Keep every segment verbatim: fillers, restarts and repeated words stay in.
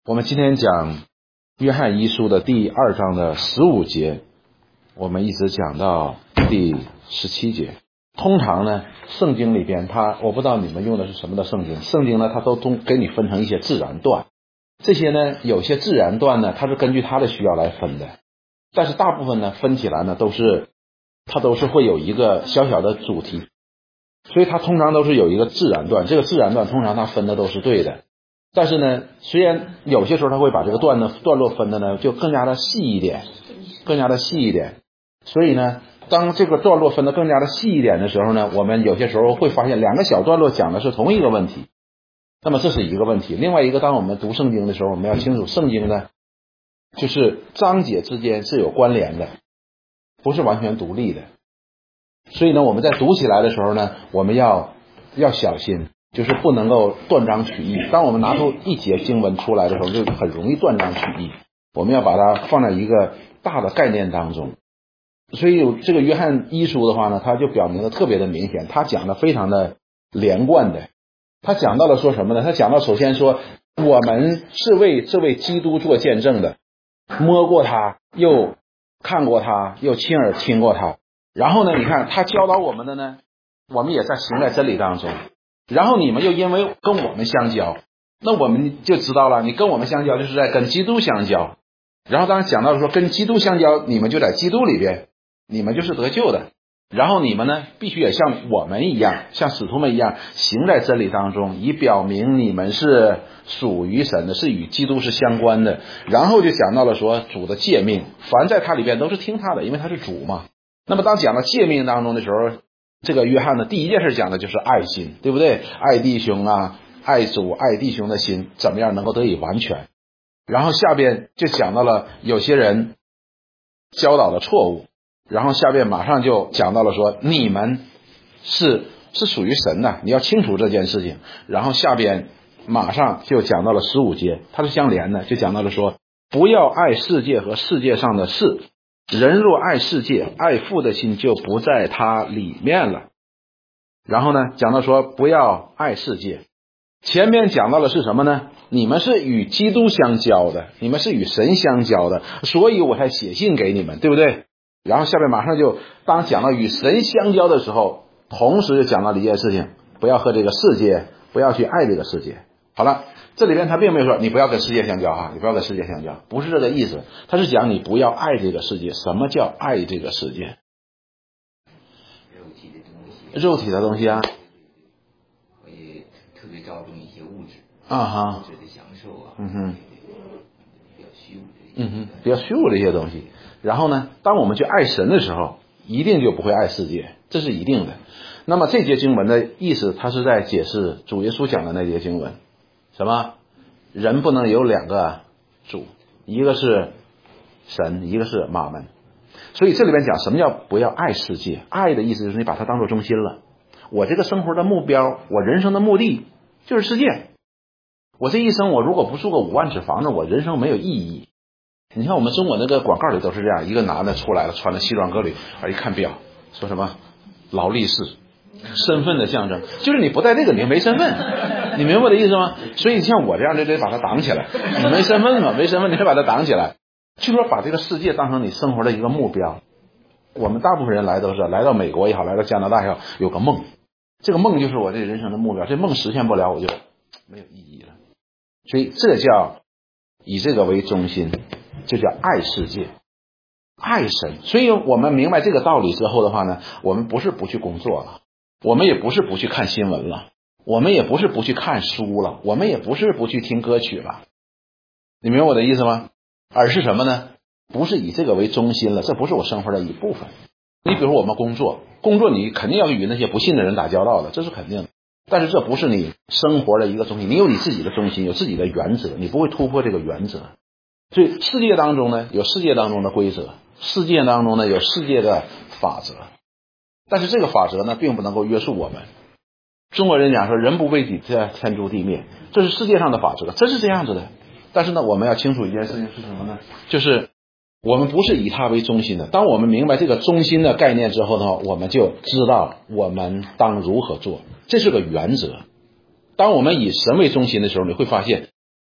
我们今天讲约翰一书的第二章的十五节，我们一直讲到第十七节。通常呢，圣经里边它，我不知道你们用的是什么的圣经，圣经呢它都都给你分成一些自然段，这些呢有些自然段呢它是根据它的需要来分的，但是大部分呢分起来呢都是它都是会有一个小小的主题，所以它通常都是有一个自然段，这个自然段通常它分的都是对的。但是呢，虽然有些时候他会把这个段呢段落分的呢就更加的细一点，更加的细一点。所以呢，当这个段落分的更加的细一点的时候呢，我们有些时候会发现两个小段落讲的是同一个问题。那么这是一个问题。另外一个，当我们读圣经的时候，我们要清楚圣经呢，就是章节之间是有关联的，不是完全独立的。所以呢，我们在读起来的时候呢，我们要要小心。就是不能够断章取义。当我们拿出一节经文出来的时候，就很容易断章取义。我们要把它放在一个大的概念当中。所以这个约翰一书的话呢，它就表明的特别的明显，他讲的非常的连贯的。他讲到了说什么呢？他讲到首先说，我们是为这位基督做见证的，摸过他，又看过他，又亲耳听过他。然后呢，你看他教导我们的呢，我们也在行在真理当中。然后你们又因为跟我们相交，那我们就知道了，你跟我们相交就是在跟基督相交。然后当然讲到说跟基督相交，你们就在基督里边，你们就是得救的。然后你们呢，必须也像我们一样，像使徒们一样，行在真理当中，以表明你们是属于神的，是与基督是相关的。然后就讲到了说主的诫命，凡在他里边都是听他的，因为他是主嘛。那么当讲到诫命当中的时候，这个约翰呢，第一件事讲的就是爱心，对不对？爱弟兄啊，爱主爱弟兄的心怎么样能够得以完全。然后下边就讲到了有些人教导的错误，然后下边马上就讲到了说你们是是属于神的，你要清楚这件事情。然后下边马上就讲到了十五节，它是相连的，就讲到了说不要爱世界和世界上的事，人若爱世界，爱父的心就不在他里面了。然后呢，讲到说不要爱世界。前面讲到的是什么呢？你们是与基督相交的，你们是与神相交的，所以我才写信给你们，对不对？然后下面马上就当讲到与神相交的时候，同时就讲到了一件事情，不要和这个世界，不要去爱这个世界。好了，这里边他并没有说你不要跟世界相交啊，你不要跟世界相交，不是这个意思。他是讲你不要爱这个世界。什么叫爱这个世界？肉体的东西啊， 会特别着重一些物质啊哈， 物质的享受啊， 嗯哼， 比较虚无的， 嗯哼，比较虚无的一些东西。然后呢，当我们去爱神的时候，一定就不会爱世界，这是一定的。那么这节经文的意思，它是在解释主耶稣讲的那节经文，什么？人不能有两个主，一个是神，一个是马门。所以这里边讲什么叫不要爱世界？爱的意思就是你把它当作中心了。我这个生活的目标，我人生的目的就是世界。我这一生我如果不住个五万尺房子，我人生没有意义。你看我们中国那个广告里都是这样，一个男的出来了，穿着西装革履，而一看表，说什么劳力士，身份的象征，就是你不带这个你没身份，你明白我的意思吗？所以像我这样的得把它挡起来，你没身份嘛，没身份你得把它挡起来。就说把这个世界当成你生活的一个目标。我们大部分人来都是来到美国也好，来到加拿大也好，有个梦，这个梦就是我这人生的目标，这梦实现不了我就没有意义了。所以这叫以这个为中心，就叫爱世界爱神。所以我们明白这个道理之后的话呢，我们不是不去工作了，我们也不是不去看新闻了，我们也不是不去看书了，我们也不是不去听歌曲了，你明白我的意思吗？而是什么呢？不是以这个为中心了，这不是我生活的一部分。你比如说我们工作，工作你肯定要与那些不信的人打交道的，这是肯定的。但是这不是你生活的一个中心，你有你自己的中心，有自己的原则，你不会突破这个原则。所以世界当中呢，有世界当中的规则，世界当中呢有世界的法则，但是这个法则呢并不能够约束我们。中国人讲说人不为己，天诛地灭，这是世界上的法则，这是这样子的。但是呢，我们要清楚一件事情是什么呢？就是我们不是以它为中心的。当我们明白这个中心的概念之后的话，我们就知道我们当如何做，这是个原则。当我们以神为中心的时候，你会发现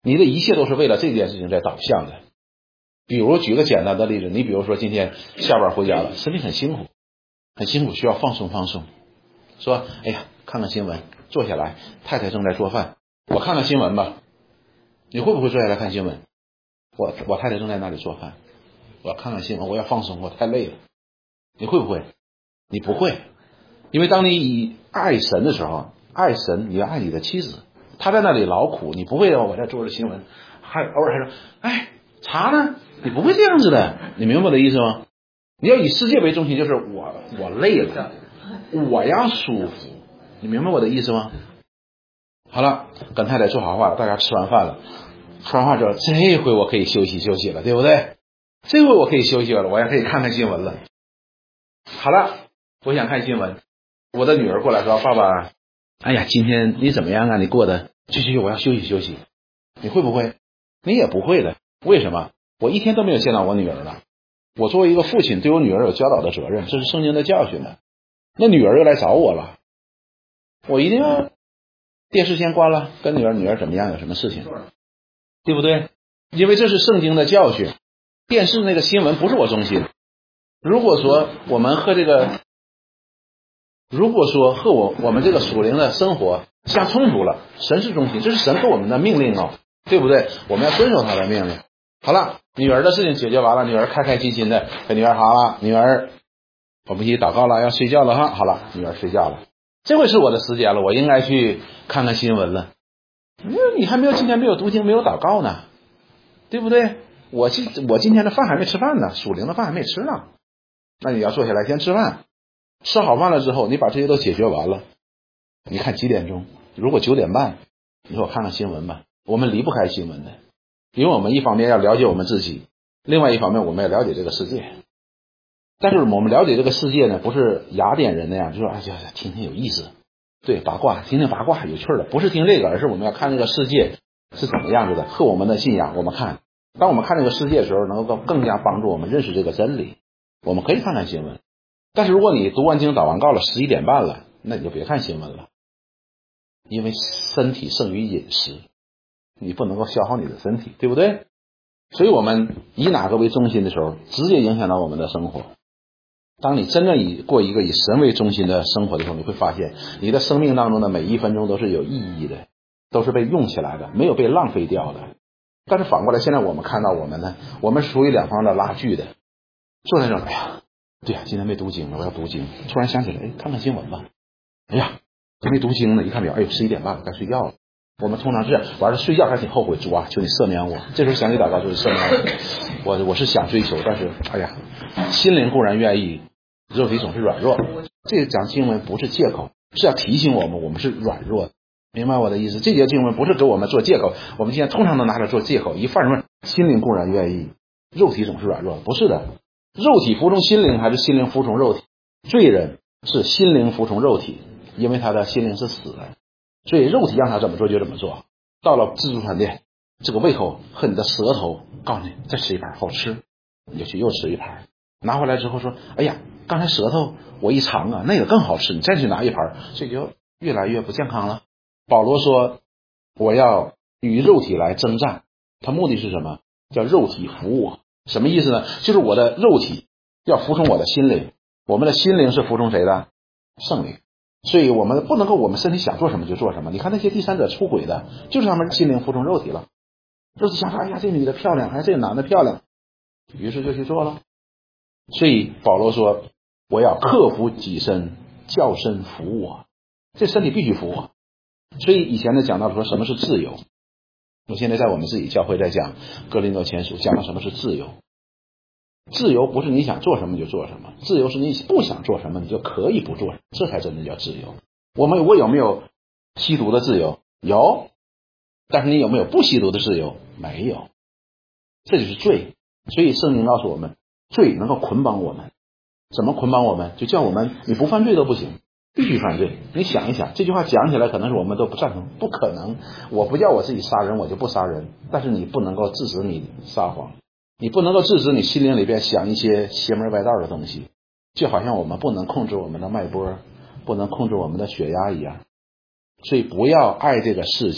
你的一切都是为了这件事情在导向的。比如举个简单的例子，你比如说今天下班回家了，身体很辛苦，很辛苦，需要放松放松。说，哎呀，看看新闻，坐下来，太太正在做饭，我看看新闻吧。你会不会坐下来看新闻？我我太太正在那里做饭，我要看看新闻，我要放松，我太累了。你会不会？你不会，因为当你以爱神的时候，爱神，你要爱你的妻子，她在那里劳苦，你不会的。我在做着新闻，还偶尔还说，哎，茶呢？你不会这样子的，你明白我的意思吗？你要以世界为中心，就是我我累了，我要舒服，你明白我的意思吗？好了，跟太太说好话了，大家吃完饭了，吃完饭之后，这回我可以休息休息了，对不对？这回我可以休息了，我也可以看看新闻了。好了，我想看新闻，我的女儿过来说，爸爸，哎呀，今天你怎么样啊？你过得去去去，我要休息休息。你会不会？你也不会的。为什么？我一天都没有见到我女儿了。我作为一个父亲，对我女儿有教导的责任，这是圣经的教训的。那女儿又来找我了，我一定要电视先关了，跟女儿女儿怎么样，有什么事情，对不对？因为这是圣经的教训。电视那个新闻不是我中心。如果说我们和这个，如果说和我我们这个属灵的生活相冲突了，神是中心，这是神给我们的命令哦，对不对？我们要遵守他的命令。好了，女儿的事情解决完了，女儿开开心心的跟女儿好了，女儿我们一起祷告了，要睡觉了哈。好了，女儿睡觉了，这回是我的时间了，我应该去看看新闻了。你还没有今天没有读经，没有祷告呢，对不对？我今我今天的饭还没吃饭呢，属灵的饭还没吃呢。那你要坐下来先吃饭，吃好饭了之后，你把这些都解决完了，你看几点钟？如果九点半，你说我看看新闻吧。我们离不开新闻的，因为我们一方面要了解我们自己，另外一方面我们要了解这个世界。但是我们了解这个世界呢，不是雅典人那样，就说哎呀，听听有意思，对，八卦，听听八卦有趣的，不是听这个，而是我们要看这个世界是怎么样子的，和我们的信仰。我们看，当我们看这个世界的时候，能够更加帮助我们认识这个真理。我们可以看看新闻，但是如果你读完经祷完告了十一点半了，那你就别看新闻了，因为身体胜于饮食，你不能够消耗你的身体，对不对？所以我们以哪个为中心的时候，直接影响到我们的生活。当你真正以过一个以神为中心的生活的时候，你会发现你的生命当中的每一分钟都是有意义的，都是被用起来的，没有被浪费掉的。但是反过来，现在我们看到我们呢，我们是属于两方的拉锯的。坐在这儿，哎呀，对呀，今天没读经了，我要读经。突然想起来，哎，看看新闻吧。哎呀，还没读经呢，一看表，哎呦，十一点半了，该睡觉了。我们通常是这样，完了睡觉还挺后悔，主啊，求你赦免我。这时候想起祷告就是赦免我，我我是想追求，但是哎呀，心灵固然愿意，肉体总是软弱。这个讲经文不是借口，是要提醒我们，我们是软弱的。明白我的意思？这节经文不是给我们做借口，我们现在通常都拿着做借口，一犯什么心灵固然愿意，肉体总是软弱，不是的。肉体服从心灵还是心灵服从肉体？罪人是心灵服从肉体，因为他的心灵是死的，所以肉体让他怎么做就怎么做。到了自助餐店，这个胃口和你的舌头告诉你再吃一盘好吃，你就去又吃一盘，拿回来之后说，哎呀，刚才舌头我一尝啊，那个更好吃，你再去拿一盘，这就越来越不健康了。保罗说我要与肉体来征战，他目的是什么？叫肉体服我。什么意思呢？就是我的肉体要服从我的心灵，我们的心灵是服从谁的？圣灵。所以我们不能够我们身体想做什么就做什么。你看那些第三者出轨的，就是他们心灵服从肉体了，肉体想说，哎呀，这女的漂亮，哎，这个男的漂亮，于是就去做了。所以保罗说我要克服己身，叫身服我，这身体必须服我。所以以前呢讲到说什么是自由，我现在在我们自己教会在讲哥林多前书，讲到什么是自由。自由不是你想做什么就做什么，自由是你不想做什么你就可以不做，这才真的叫自由。我们我有没有吸毒的自由？有。但是你有没有不吸毒的自由？没有。这就是罪。所以圣经告诉我们，罪能够捆绑我们。怎么捆绑我们？就叫我们你不犯罪都不行，必须犯罪。你想一想，这句话讲起来可能是我们都不赞成，不可能。我不叫我自己杀人，我就不杀人。但是你不能够制止你撒谎，你不能够制止你心灵里边想一些邪门外道的东西，就好像我们不能控制我们的脉搏，不能控制我们的血压一样。所以不要爱这个世界，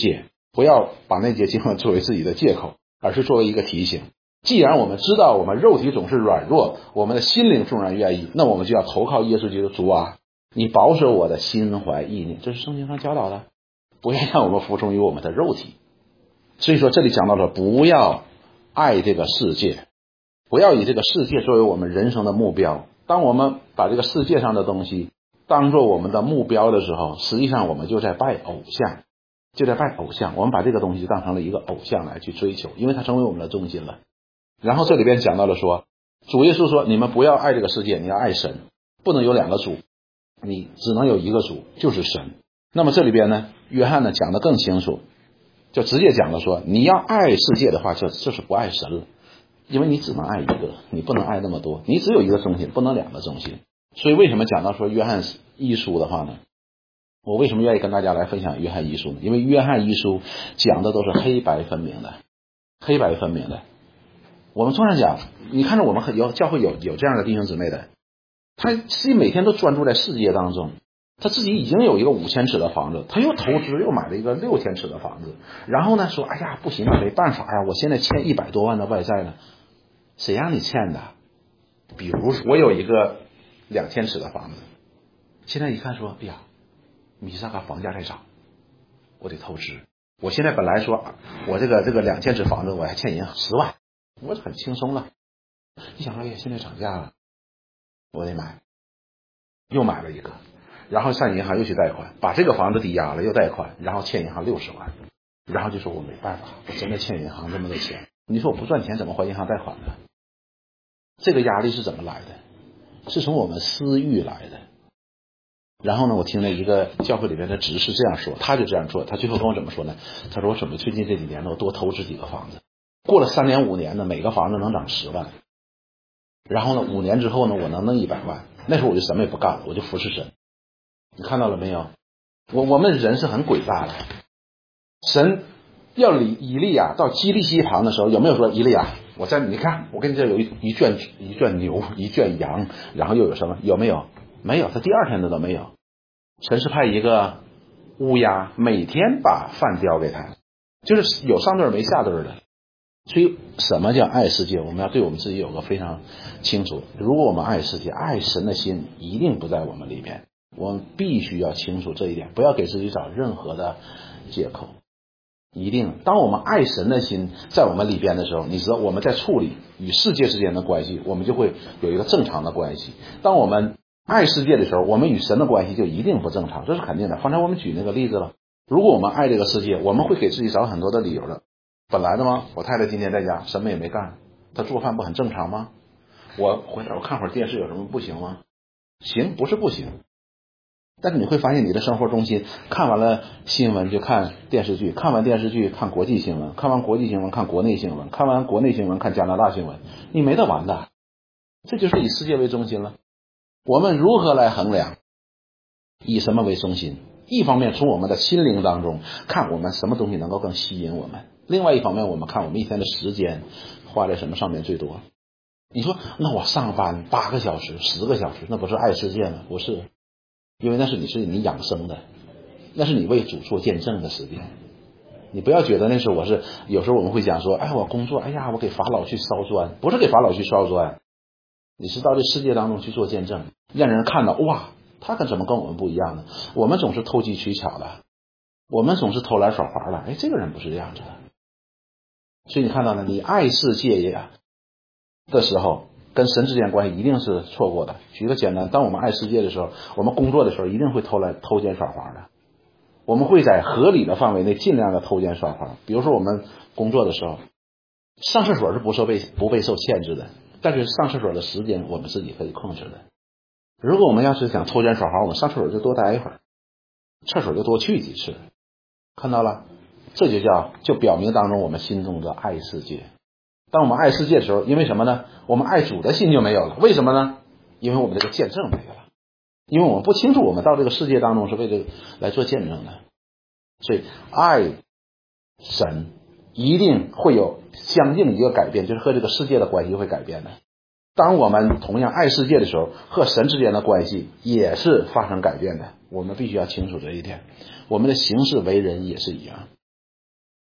不要把那节经文作为自己的借口，而是作为一个提醒。既然我们知道我们肉体总是软弱，我们的心灵纵然愿意，那我们就要投靠耶稣基督。主啊，你保守我的心怀意念，这是圣经上教导的，不要让我们服从于我们的肉体。所以说这里讲到了不要爱这个世界，不要以这个世界作为我们人生的目标。当我们把这个世界上的东西当做我们的目标的时候，实际上我们就在拜偶像，就在拜偶像。我们把这个东西就当成了一个偶像来去追求，因为它成为我们的中心了。然后这里边讲到了说，主耶稣说你们不要爱这个世界，你要爱神，不能有两个主，你只能有一个主，就是神。那么这里边呢，约翰呢讲得更清楚，就直接讲了说，你要爱世界的话，就就是不爱神了，因为你只能爱一个，你不能爱那么多，你只有一个中心，不能两个中心。所以为什么讲到说约翰一书的话呢？我为什么愿意跟大家来分享约翰一书呢？因为约翰一书讲的都是黑白分明的，黑白分明的。我们通常讲，你看着我们很有教会有有这样的弟兄姊妹的，他自己每天都专注在世界当中，他自己已经有一个五千尺的房子，他又投资又买了一个六千尺的房子，然后呢说，哎呀不行啊，没办法呀，我现在欠一百多万的外债呢。谁让你欠的？比如说我有一个两千尺的房子，现在一看说，哎呀，米萨嘎房价在涨，我得投资。我现在本来说我这个这个两千尺房子我还欠银行十万，我很轻松了。一想说，哎呀，现在涨价了，我得买，又买了一个，然后上银行又去贷款，把这个房子抵押了，又贷款，然后欠银行六十万，然后就说我没办法，我真的欠银行这么多钱，你说我不赚钱怎么还银行贷款呢？这个压力是怎么来的？是从我们私欲来的。然后呢，我听了一个教会里面的执事这样说，他就这样做，他最后跟我怎么说呢？他说我准备最近这几年呢，我多投资几个房子，过了三年五年呢，每个房子能涨十万，然后呢五年之后呢，我能弄一百万，那时候我就什么也不干了，我就服侍神。你看到了没有？我我们人是很诡诈的。神要理以利亚到基利西旁的时候，有没有说以利亚，我在你看我跟你这有一一圈一圈牛一圈羊，然后又有什么？有没有？没有，他第二天的都没有。神是派一个乌鸦每天把饭叼给他，就是有上顿没下顿的。所以什么叫爱世界？我们要对我们自己有个非常清楚。如果我们爱世界，爱神的心一定不在我们里面，我们必须要清楚这一点，不要给自己找任何的借口。一定当我们爱神的心在我们里边的时候，你知道我们在处理与世界之间的关系，我们就会有一个正常的关系。当我们爱世界的时候，我们与神的关系就一定不正常，这是肯定的。刚才我们举那个例子了，如果我们爱这个世界，我们会给自己找很多的理由的。本来的吗？我太太今天在家什么也没干，她做饭不很正常吗？我回头我看会儿电视有什么不行吗？行，不是不行。但是你会发现你的生活中心，看完了新闻就看电视剧，看完电视剧看国际新闻，看完国际新闻看国内新闻，看完国内新闻看加拿大新闻，你没得完的。这就是以世界为中心了。我们如何来衡量以什么为中心？一方面从我们的心灵当中看我们什么东西能够更吸引我们，另外一方面我们看我们一天的时间花在什么上面最多。你说那我上班八个小时十个小时，那不是爱世界吗？不是，因为那是你是你养生的，那是你为主做见证的时间。你不要觉得那时候我是有时候我们会讲说，哎我工作，哎呀我给法老去烧砖，不是给法老去烧砖，你是到这世界当中去做见证，让人看到哇他可怎么跟我们不一样呢？我们总是投机取巧的，我们总是偷懒耍滑了，哎这个人不是这样子的。所以你看到了，你爱世界呀的时候跟神之间关系一定是错过的。举个简单，当我们爱世界的时候，我们工作的时候一定会偷来偷奸耍滑的，我们会在合理的范围内尽量的偷奸耍滑。比如说我们工作的时候上厕所是不受被不被受限制的，但是上厕所的时间我们自己可以控制的。如果我们要是想偷奸耍滑，我们上厕所就多待一会儿，厕所就多去几次。看到了，这就叫就表明当中我们心中的爱世界。当我们爱世界的时候，因为什么呢？我们爱主的心就没有了。为什么呢？因为我们这个见证没有了，因为我们不清楚我们到这个世界当中是为了来做见证的。所以爱神一定会有相应一个改变，就是和这个世界的关系会改变的。当我们同样爱世界的时候，和神之间的关系也是发生改变的。我们必须要清楚这一点，我们的行事为人也是一样。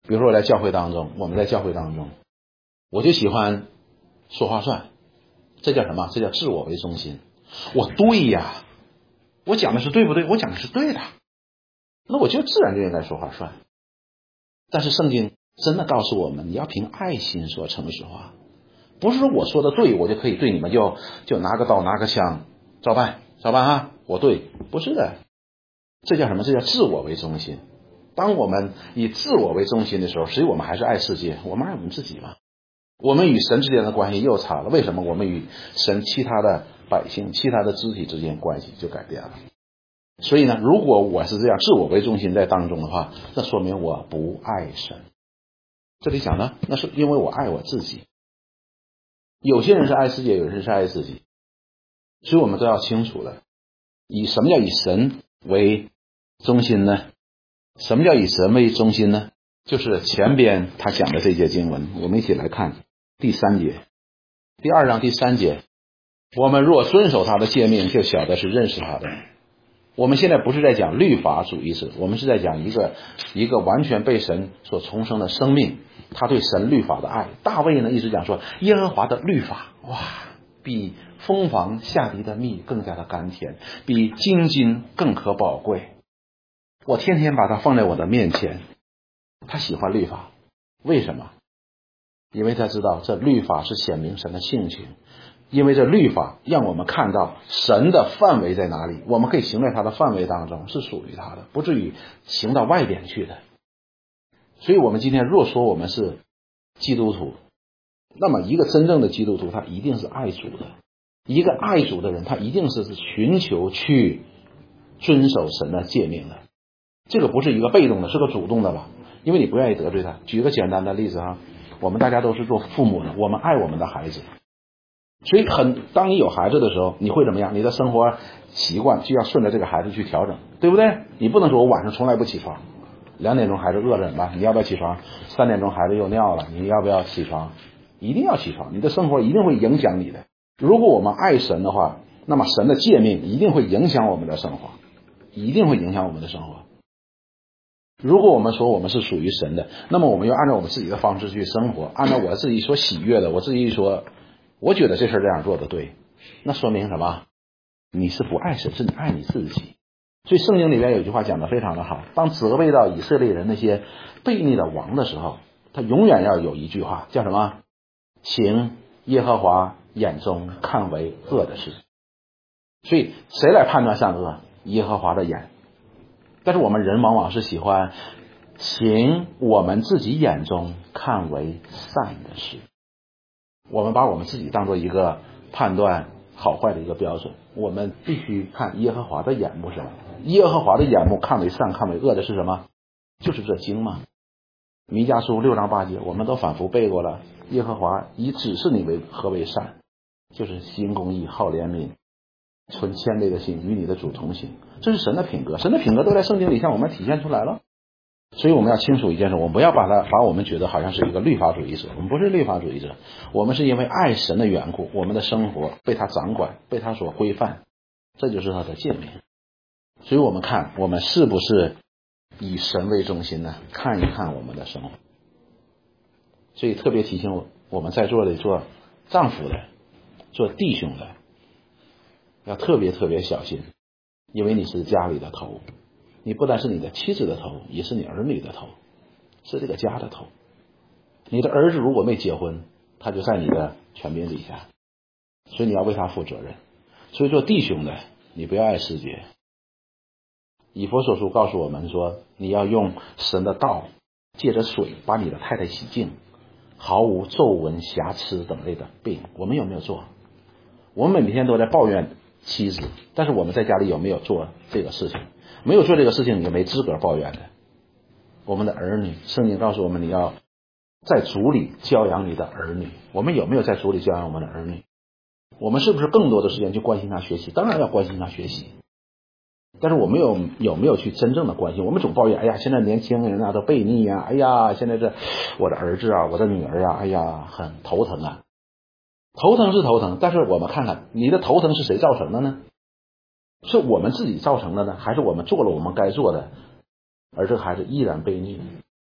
比如说我在教会当中，我们在教会当中，我就喜欢说话算，这叫什么？这叫自我为中心。我对呀，我讲的是对不对？我讲的是对的，那我就自然就应该说话算。但是圣经真的告诉我们，你要凭爱心说诚实话，不是说我说的对，我就可以对你们就就拿个刀拿个枪照办照办啊，我对，不是的。这叫什么？这叫自我为中心。当我们以自我为中心的时候，实际我们还是爱世界，我们爱我们自己嘛。我们与神之间的关系又差了。为什么？我们与神其他的百姓、其他的肢体之间关系就改变了。所以呢，如果我是这样自我为中心在当中的话，那说明我不爱神。这里讲呢，那是因为我爱我自己。有些人是爱世界，有些人是爱自己，所以我们都要清楚的，以什么叫以神为中心呢？什么叫以神为中心呢？就是前边他讲的这节经文，我们一起来看第三节，第二章第三节，我们若遵守他的诫命，就晓得是认识他的。我们现在不是在讲律法主义者，我们是在讲一个一个完全被神所重生的生命，他对神律法的爱。大卫呢一直讲说，耶和华的律法，哇，比蜂房下滴的蜜更加的甘甜，比金金更可宝贵。我天天把它放在我的面前。他喜欢律法，为什么？因为他知道这律法是显明神的性情，因为这律法让我们看到神的范围在哪里，我们可以行在他的范围当中，是属于他的，不至于行到外边去的。所以我们今天若说我们是基督徒，那么一个真正的基督徒他一定是爱主的，一个爱主的人他一定是寻求去遵守神的诫命的。这个不是一个被动的，是个主动的吧，因为你不愿意得罪他。举个简单的例子啊，我们大家都是做父母的，我们爱我们的孩子，所以很当你有孩子的时候，你会怎么样？你的生活习惯就要顺着这个孩子去调整，对不对？你不能说我晚上从来不起床，两点钟孩子饿了怎么办？你要不要起床？三点钟孩子又尿了，你要不要起床？一定要起床，你的生活一定会影响你的。如果我们爱神的话，那么神的诫命一定会影响我们的生活，一定会影响我们的生活。如果我们说我们是属于神的，那么我们要按照我们自己的方式去生活，按照我自己所喜悦的，我自己说我觉得这事这样做的对，那说明什么？你是不爱神，是你爱你自己。所以圣经里面有句话讲得非常的好，当责备到以色列人那些悖逆的王的时候，他永远要有一句话叫什么？行耶和华眼中看为恶的事。所以谁来判断善恶？耶和华的眼。但是我们人往往是喜欢行我们自己眼中看为善的事，我们把我们自己当做一个判断好坏的一个标准。我们必须看耶和华的眼目是什么？耶和华的眼目看为善看为恶的是什么？就是这经嘛。弥迦书六章八节我们都反复背过了，耶和华以指示你为何为善，就是行公义好怜悯存谦卑的心与你的主同行，这是神的品格，神的品格都在圣经里向我们体现出来了。所以我们要清楚一件事，我们不要把它把我们觉得好像是一个律法主义者，我们不是律法主义者，我们是因为爱神的缘故，我们的生活被他掌管，被他所规范，这就是他的诫命。所以我们看我们是不是以神为中心呢？看一看我们的生活。所以特别提醒我我们在座的做丈夫的做弟兄的要特别特别小心，因为你是家里的头，你不但是你的妻子的头，也是你儿女的头，是这个家的头。你的儿子如果没结婚，他就在你的权柄底下，所以你要为他负责任。所以做弟兄的，你不要爱世界。以弗所书告诉我们说，你要用神的道借着水把你的太太洗净，毫无皱纹瑕疵等类的病。我们有没有做？我们每天都在抱怨妻子，但是我们在家里有没有做这个事情？没有做这个事情，你就没资格抱怨的。我们的儿女，圣经告诉我们，你要在主里教养你的儿女。我们有没有在主里教养我们的儿女？我们是不是更多的时间去关心他学习？当然要关心他学习，但是我们有有没有去真正的关心？我们总抱怨，哎呀，现在年轻人啊都悖逆啊，哎呀，现在这我的儿子啊，我的女儿啊，哎呀，很头疼啊。头疼是头疼，但是我们看看你的头疼是谁造成的呢？是我们自己造成的呢，还是我们做了我们该做的，而这个孩子依然悖逆？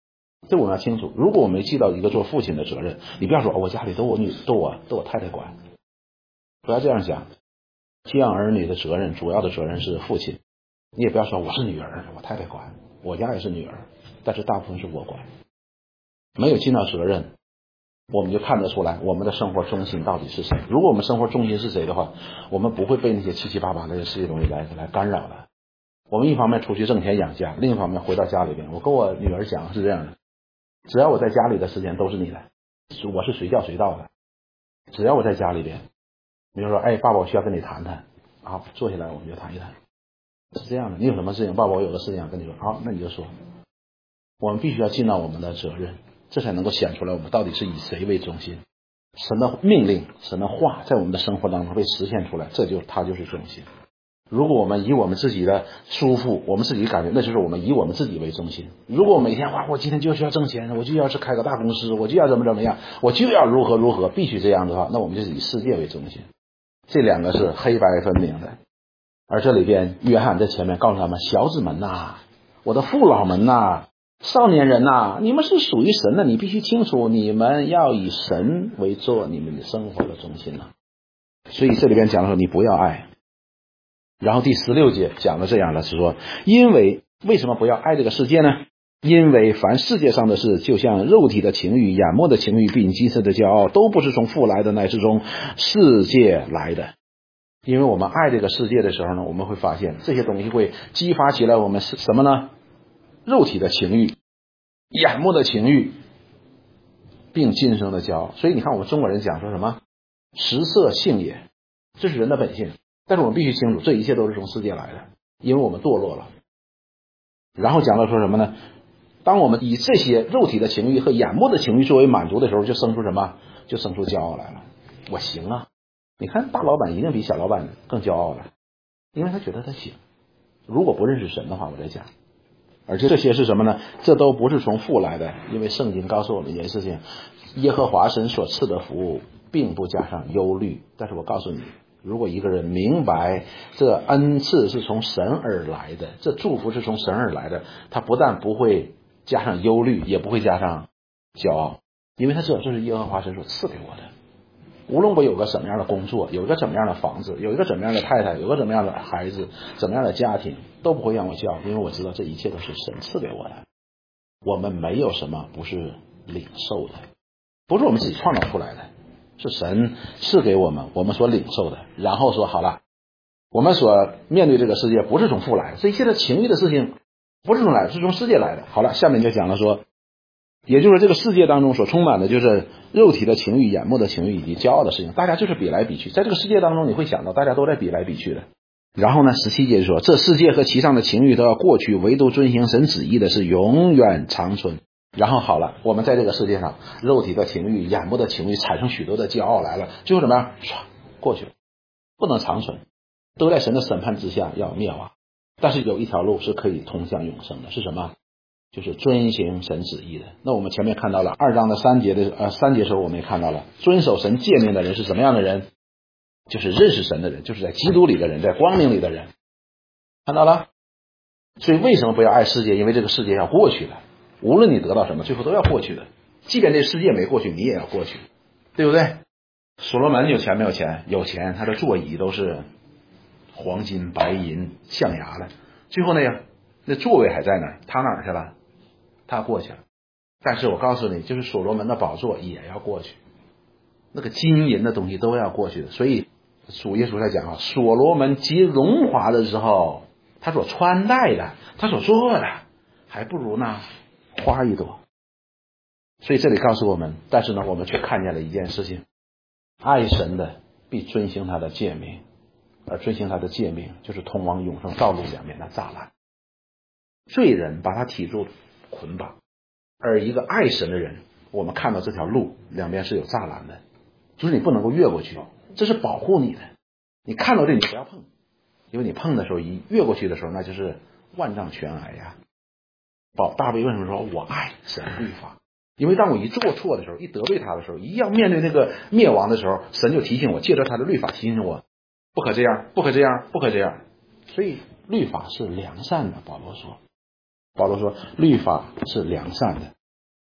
这我们要清楚。如果我没尽到一个做父亲的责任，你不要说、哦、我家里都我女都我都我太太管，不要这样想。寄养儿女的责任，主要的责任是父亲。你也不要说我是女儿，我太太管，我家也是女儿，但是大部分是我管。没有尽到责任，我们就看得出来我们的生活中心到底是谁。如果我们生活中心是谁的话，我们不会被那些七七八八的世界东西来来干扰的。我们一方面出去挣钱养家，另一方面回到家里边，我跟我女儿讲是这样的，只要我在家里的时间都是你的，我是随叫随到的。只要我在家里边，比如说哎爸爸我需要跟你谈谈，好坐下来我们就谈一谈，是这样的。你有什么事情，爸爸我有个事情想跟你说，好那你就说。我们必须要尽到我们的责任，这才能够显出来我们到底是以谁为中心。神的命令，神的话在我们的生活当中被实现出来，这就它就是中心。如果我们以我们自己的舒服，我们自己感觉，那就是我们以我们自己为中心。如果我每天哇，我今天就是要挣钱，我就要是开个大公司，我就要怎么怎么样，我就要如何如何，必须这样的话，那我们就是以世界为中心。这两个是黑白分明的。而这里边约翰在前面告诉他们，小子们呐、啊，我的父老们呐、啊，少年人呐、啊，你们是属于神的，你必须清楚，你们要以神为做你们的生活的中心了。所以这里边讲说，你不要爱。然后第十六节讲了这样的，是说，因为为什么不要爱这个世界呢？因为凡世界上的事，就像肉体的情欲、眼目的情欲，并今生的骄傲，都不是从父来的，乃是从世界来的。因为我们爱这个世界的时候呢，我们会发现这些东西会激发起来我们是什么呢？肉体的情欲、眼目的情欲，并今生的骄傲。所以你看我们中国人讲说什么食色性也，这是人的本性。但是我们必须清楚，这一切都是从世界来的，因为我们堕落了。然后讲到说什么呢？当我们以这些肉体的情欲和眼目的情欲作为满足的时候，就生出什么？就生出骄傲来了。我行啊！你看大老板一定比小老板更骄傲了，因为他觉得他行。如果不认识神的话，我在讲，而且这些是什么呢？这都不是从父来的，因为圣经告诉我们一件事情：耶和华神所赐的福并不加上忧虑。但是我告诉你，如果一个人明白这恩赐是从神而来的，这祝福是从神而来的，他不但不会加上忧虑，也不会加上骄傲，因为他知道这是耶和华神所赐给我的。无论我有个什么样的工作，有一个怎么样的房子，有一个怎么样的太太，有个怎么样的孩子，怎么样的家庭，都不会让我骄傲，因为我知道这一切都是神赐给我的。我们没有什么不是领受的，不是我们自己创造出来的，是神赐给我们，我们所领受的。然后说好了，我们所面对这个世界不是从父来的，这一切的情欲的事情不是从来的，是从世界来的。好了，下面就讲了说，也就是这个世界当中所充满的就是肉体的情欲、眼目的情欲以及骄傲的事情，大家就是比来比去。在这个世界当中你会想到大家都在比来比去的。然后呢十七节就说，这世界和其上的情欲都要过去，唯独遵行神旨意的是永远长存。然后好了，我们在这个世界上肉体的情欲、眼目的情欲产生许多的骄傲来了，最后怎么样？过去了，不能长存，都在神的审判之下要灭亡。但是有一条路是可以通向永生的，是什么？就是遵行神旨意的。那我们前面看到了二章的三节的呃三节时候，我们也看到了遵守神诫命的人是什么样的人？就是认识神的人，就是在基督里的人，在光明里的人。看到了？所以为什么不要爱世界？因为这个世界要过去的，无论你得到什么，最后都要过去的。即便这世界没过去，你也要过去，对不对？所罗门有钱没有钱？有钱，他的座椅都是黄金、白银、象牙的。最后呢，那座位还在那儿，他哪儿去了？他过去了。但是我告诉你，就是所罗门的宝座也要过去，那个金银的东西都要过去的。所以主耶稣在讲啊，所罗门极荣华的时候，他所穿戴的，他所做的，还不如那花一朵。所以这里告诉我们，但是呢，我们却看见了一件事情：爱神的必遵行他的诫命，而遵行他的诫命就是通往永生道路两面的栅栏。罪人把他提住捆绑，而一个爱神的人，我们看到这条路两边是有栅栏的，就是你不能够越过去，这是保护你的。你看到这你不要碰，因为你碰的时候，一越过去的时候，那就是万丈悬崖呀。保大卫为什么说我爱神律法？因为当我一做错的时候，一得罪他的时候，一要面对那个灭亡的时候，神就提醒我，借着他的律法提醒我，不可这样，不可这样，不可这样。所以律法是良善的，保罗说。保罗说律法是良善的，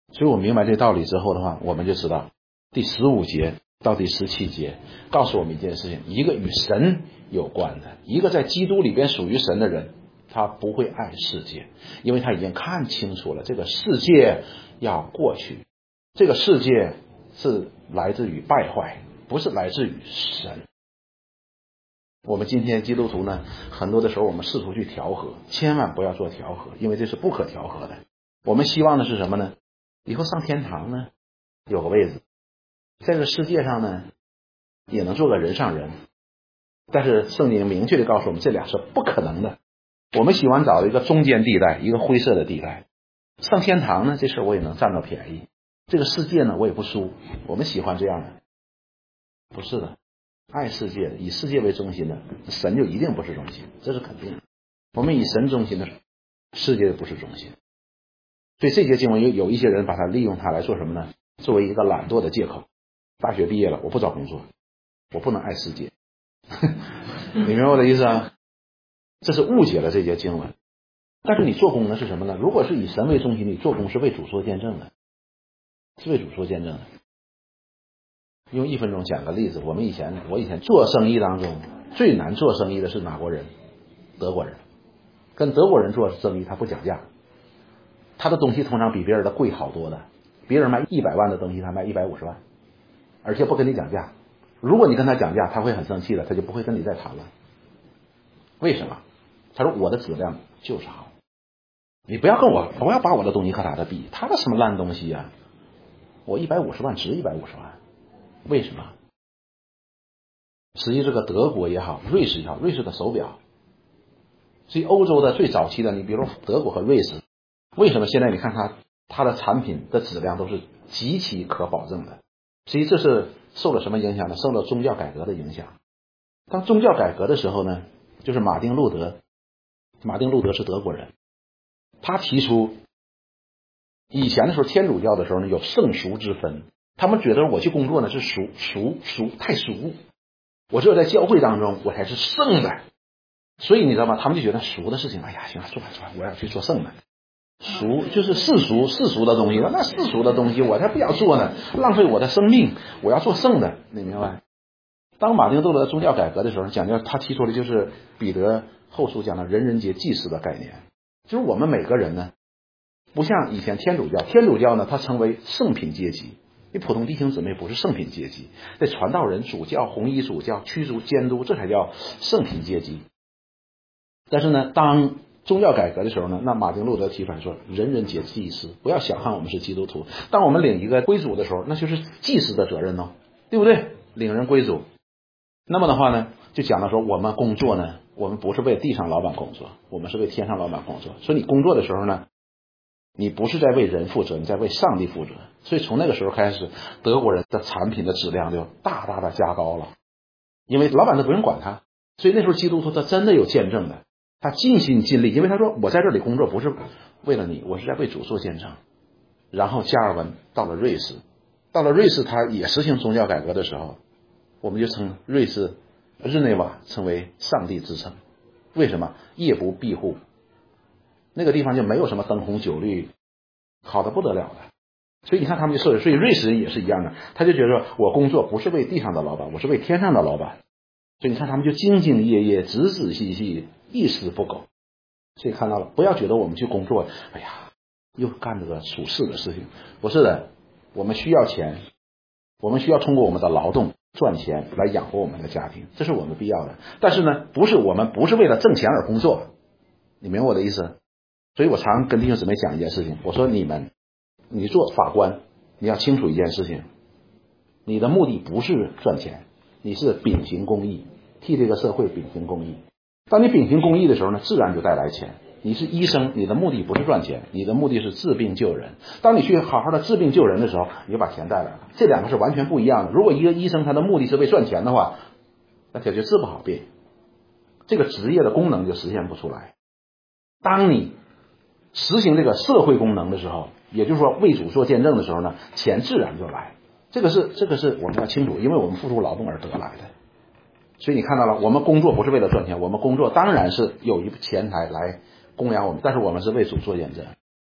所以我明白这道理之后的话，我们就知道第十五节到第十七节告诉我们一件事情，一个与神有关的，一个在基督里边属于神的人，他不会爱世界，因为他已经看清楚了这个世界要过去，这个世界是来自于败坏，不是来自于神。我们今天基督徒呢，很多的时候我们试图去调和，千万不要做调和，因为这是不可调和的。我们希望的是什么呢？以后上天堂呢有个位置，在这个世界上呢也能做个人上人，但是圣经明确的告诉我们，这俩是不可能的。我们喜欢找一个中间地带，一个灰色的地带。上天堂呢，这事我也能占到便宜，这个世界呢我也不输，我们喜欢这样的。不是的，爱世界的，以世界为中心的，神就一定不是中心，这是肯定的。我们以神中心的，世界不是中心。所以这节经文有有一些人把它利用它来做什么呢？作为一个懒惰的借口。大学毕业了，我不找工作，我不能爱世界。你明白我的意思啊？这是误解了这节经文。但是你做工呢是什么呢？如果是以神为中心，你做工是为主做见证的，是为主做见证的。用一分钟讲个例子，我们以前我以前做生意当中最难做生意的是哪国人？德国人。跟德国人做生意，他不讲价，他的东西通常比别人的贵好多的。别人卖一百万的东西，他卖一百五十万，而且不跟你讲价。如果你跟他讲价，他会很生气的，他就不会跟你再谈了。为什么？他说我的质量就是好，你不要跟我，不要把我的东西和他的比，他的什么烂东西呀、啊？我一百五十万值一百五十万，为什么？实际这个德国也好，瑞士也好，瑞士的手表，所以欧洲的最早期的，你比如说德国和瑞士，为什么现在你看它它的产品的质量都是极其可保证的？实际这是受了什么影响呢？受了宗教改革的影响。当宗教改革的时候呢，就是马丁路德，马丁路德是德国人，他提出以前的时候天主教的时候呢有圣俗之分，他们觉得我去工作呢是俗俗俗太俗，我只有在教会当中我才是圣的，所以你知道吗？他们就觉得俗的事情，哎呀，行了，做吧做吧，我要去做圣的。俗就是世俗世俗的东西，那世俗的东西我才不要做呢，浪费我的生命，我要做圣的，你明白？当马丁路德宗教改革的时候，讲究他提出的就是彼得后书讲的人人皆祭司的概念，就是我们每个人呢，不像以前天主教，天主教呢它称为圣品阶级，你普通弟兄姊妹不是圣品阶级，这传道人、主教、红衣主教、驱逐、监督，这才叫圣品阶级。但是呢，当宗教改革的时候呢，那马丁路德提出来说，人人皆祭司，不要小看我们是基督徒。当我们领一个归主的时候，那就是祭司的责任哦，对不对？领人归主。那么的话呢，就讲到说，我们工作呢，我们不是为地上老板工作，我们是为天上老板工作。所以你工作的时候呢，你不是在为人负责，你在为上帝负责。所以从那个时候开始，德国人的产品的质量就大大的加高了，因为老板都不用管他。所以那时候基督徒他真的有见证的，他尽心尽力，因为他说我在这里工作不是为了你，我是在为主做见证。然后加尔文到了瑞士，到了瑞士他也实行宗教改革的时候，我们就称瑞士日内瓦称为上帝之城。为什么？夜不闭户，那个地方就没有什么灯红酒绿，好的不得了的。所以你看他们就说，所以瑞士人也是一样的，他就觉得我工作不是为地上的老板，我是为天上的老板。所以你看他们就兢兢业业，仔仔细细，一丝不苟。所以看到了，不要觉得我们去工作，哎呀，又干这个属世的事情，不是的。我们需要钱，我们需要通过我们的劳动赚钱来养活我们的家庭，这是我们必要的。但是呢，不是我们不是为了挣钱而工作，你明白我的意思？所以我常跟弟兄姊妹讲一件事情，我说你们，你做法官，你要清楚一件事情，你的目的不是赚钱，你是秉行公义，替这个社会秉行公义。当你秉行公义的时候呢，自然就带来钱。你是医生，你的目的不是赚钱，你的目的是治病救人。当你去好好的治病救人的时候，你就把钱带来了。这两个是完全不一样的。如果一个医生他的目的是为赚钱的话，那他就治不好病，这个职业的功能就实现不出来。当你实行这个社会功能的时候，也就是说为主做见证的时候呢，钱自然就来。这个是这个是我们要清楚，因为我们付出劳动而得来的。所以你看到了，我们工作不是为了赚钱，我们工作当然是有一钱财来供养我们，但是我们是为主做见证。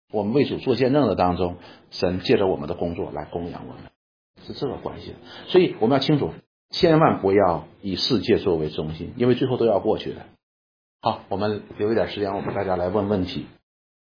我们为主做见证的当中，神借着我们的工作来供养我们，是这个关系。所以我们要清楚，千万不要以世界作为中心，因为最后都要过去的。好，我们留一点时间，我们大家来问问题。